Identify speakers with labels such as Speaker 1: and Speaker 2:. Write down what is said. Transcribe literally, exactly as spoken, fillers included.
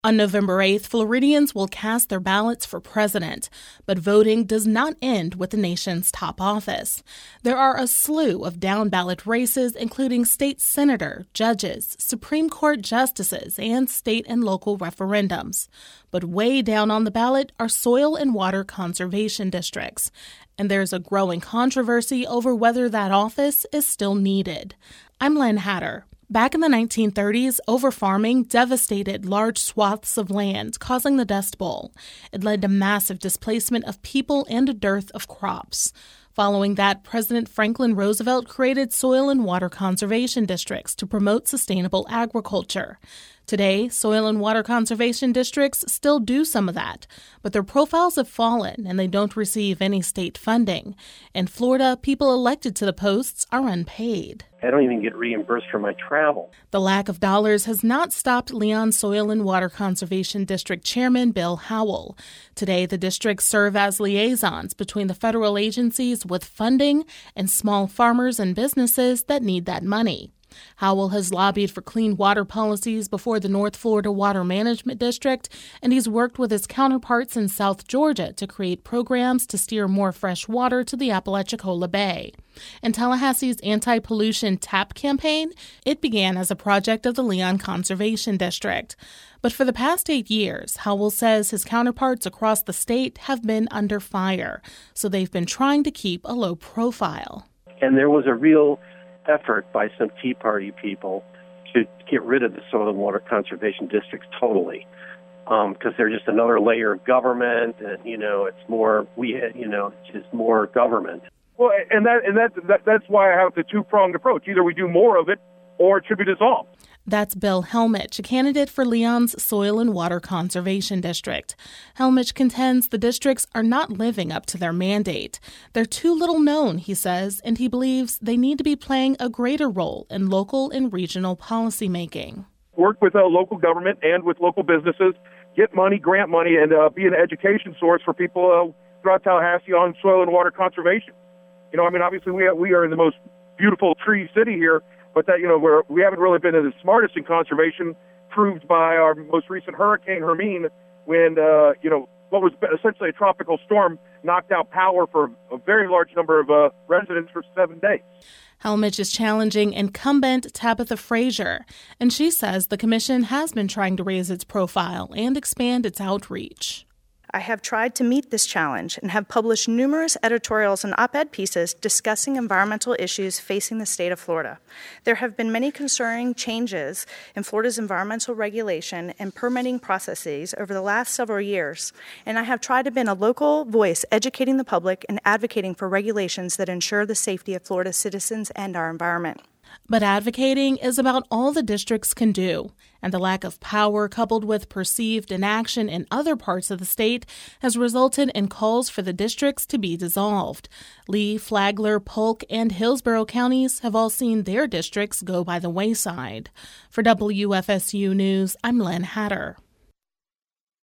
Speaker 1: On November eighth, Floridians will cast their ballots for president, but voting does not end with the nation's top office. There are a slew of down-ballot races, including state senator, judges, Supreme Court justices, and state and local referendums. But way down on the ballot are soil and water conservation districts, and there's a growing controversy over whether that office is still needed. I'm Len Hatter. Back in the nineteen thirties, overfarming devastated large swaths of land, causing the Dust Bowl. It led to massive displacement of people and a dearth of crops. Following that, President Franklin Roosevelt created soil and water conservation districts to promote sustainable agriculture. Today, soil and water conservation districts still do some of that, but their profiles have fallen and they don't receive any state funding. In Florida, people elected to the posts are unpaid.
Speaker 2: I don't even get reimbursed for my travel.
Speaker 1: The lack of dollars has not stopped Leon Soil and Water Conservation District Chairman Bill Howell. Today, the districts serve as liaisons between the federal agencies with funding and small farmers and businesses that need that money. Howell has lobbied for clean water policies before the North Florida Water Management District, and he's worked with his counterparts in South Georgia to create programs to steer more fresh water to the Apalachicola Bay. And Tallahassee's anti-pollution TAP campaign, it began as a project of the Leon Conservation District. But for the past eight years, Howell says his counterparts across the state have been under fire, so they've been trying to keep a low profile.
Speaker 2: And there was a real effort by some Tea Party people to get rid of the soil and water conservation districts totally, because um, they're just another layer of government, and you know, it's more we, you know, it's just more government.
Speaker 3: Well, and that and that, that that's why I have the two-pronged approach. Either we do more of it, or it should be dissolved.
Speaker 1: That's Bill Helmich, a candidate for Leon's Soil and Water Conservation District. Helmich contends the districts are not living up to their mandate. They're too little known, he says, and he believes they need to be playing a greater role in local and regional policymaking.
Speaker 3: Work with uh, local government and with local businesses, get money, grant money, and uh, be an education source for people uh, throughout Tallahassee on soil and water conservation. You know, I mean, obviously we have, we are in the most beautiful tree city here, but that, you know, we're, we haven't really been the smartest in conservation, proved by our most recent Hurricane Hermine, when, uh, you know, what was essentially a tropical storm knocked out power for a very large number of uh, residents for seven days.
Speaker 1: Helmich is challenging incumbent Tabitha Frazier, and she says the commission has been trying to raise its profile and expand its outreach.
Speaker 4: I have tried to meet this challenge and have published numerous editorials and op-ed pieces discussing environmental issues facing the state of Florida. There have been many concerning changes in Florida's environmental regulation and permitting processes over the last several years, and I have tried to be a local voice educating the public and advocating for regulations that ensure the safety of Florida's citizens and our environment.
Speaker 1: But advocating is about all the districts can do, and the lack of power coupled with perceived inaction in other parts of the state has resulted in calls for the districts to be dissolved. Lee, Flagler, Polk, and Hillsborough counties have all seen their districts go by the wayside. For W F S U News, I'm Len Hatter.